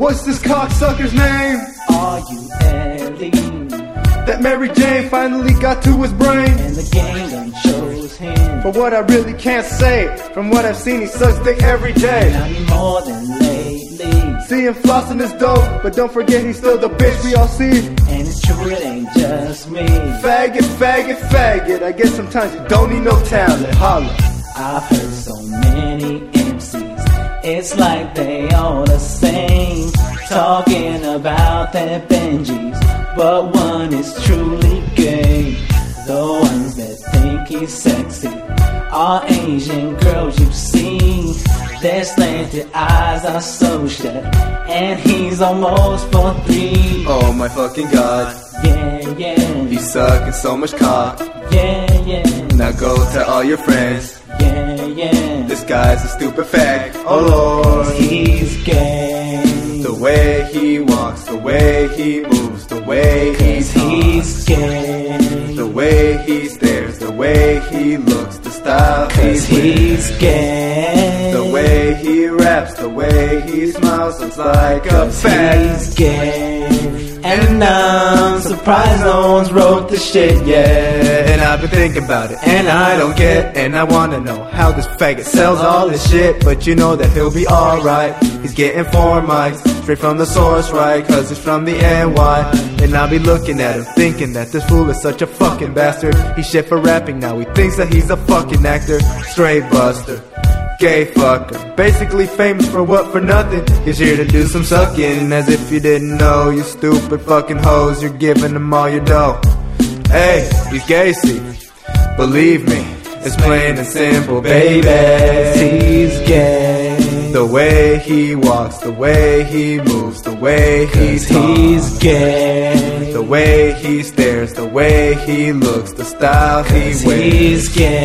What's this cocksucker's name? R.U.L.E. That Mary Jane finally got to his brain. And the game done chose him. For what I really can't say, from what I've seen, he sucks dick every day. Not any more than lately. See him flossing his dough, but don't forget he's still the bitch we all see. And it's true, it ain't just me. Faggot, faggot, faggot. I guess sometimes you don't need no talent. Holla. I've heard so many MCs, it's like they all the same, talking about their Benjis, but one is truly gay. The ones that think he's sexy are Asian girls you see. Their slanted eyes are so shut, and he's almost 4'3". Oh my fucking god. Yeah, yeah. He's sucking so much cock. Yeah, yeah. Now go tell all your friends. Yeah, yeah. This guy's a stupid fag. Oh Lord. He's gay. The way he walks, the way he moves, the way he's gay. The way he stares, the way he looks, the style he's gay. The way he raps, the way he smiles, looks like a fag. He's gay. And I'm surprised no one's wrote the shit yet. And I've been thinking about it, and I don't get, and I wanna know how this faggot sells all this shit. But you know that he'll be alright. He's getting 4 mics, straight from the source, right? Cause it's from the NY. And I'll be looking at him, thinking that this fool is such a fucking bastard. He's shit for rapping now, he thinks that he's a fucking actor. Straight buster, gay fucker, basically famous for what, for nothing. He's here to do some sucking, as if you didn't know. You stupid fucking hoes, you're giving him all your dough. Hey, he's gay, see, believe me, it's plain and simple, baby. He's gay. The way he walks, the way he moves, the way he talks. He's gay. The way he stares, the way he looks, the style he wears. He's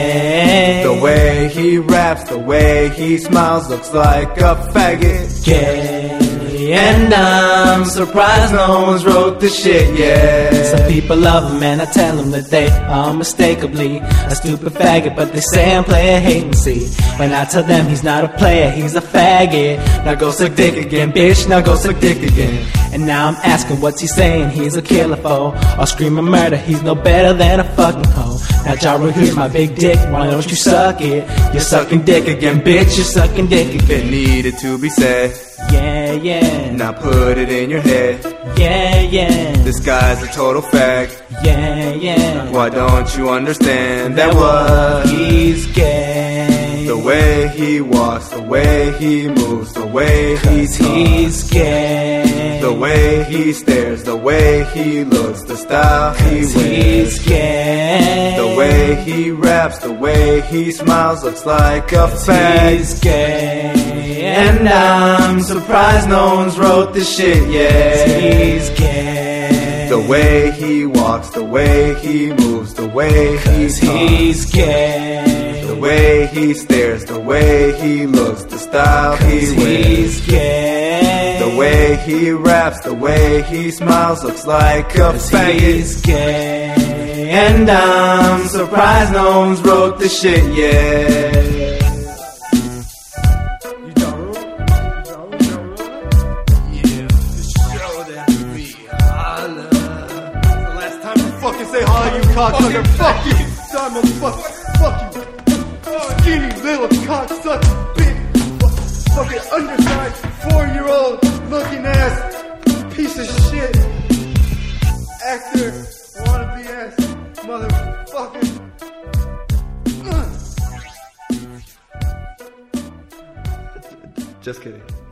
gay. The way he raps, the way he smiles, looks like a faggot. Gay. And I'm surprised no one's wrote the shit yet. Some people love him and I tell them that they are unmistakably a stupid faggot, but they say I'm player hating, see. When I tell them he's not a player, he's a faggot. Now go suck dick again, bitch, now go suck dick again. And now I'm asking what's he saying, he's a killer foe, or screaming murder, he's no better than a fucking hoe. Now Ja Rule, here's my big dick, why don't you suck it? You're sucking dick again, bitch, you're sucking dick again. It needed to be said. Yeah, yeah. Now put it in your head. Yeah, yeah. This guy's a total fag. Yeah, yeah. Why don't you understand that what? He's gay. The way he walks, the way he moves, the way he talks. He's gay. The way he stares, the way he looks, the style he wears. He's gay. The way he raps, the way he smiles, looks like a fag. He's gay. And I'm surprised no one's wrote this shit yet. He's gay. The way he walks, the way he moves, the way he talks. He's gay. The way he stares, the way he looks, the style he wears. He's gay. The way he raps, the way he smiles, looks like a faggot. He's gay. And I'm surprised no one's wrote this shit yet. Fucking say hi, you cocksucker. Fuck you. Sorry, motherfucker. Fuck you. Skinny little cocksucker, bitch. Fucking undersized 4-year-old looking ass piece of shit. Actor, wannabe ass motherfucker. Just kidding.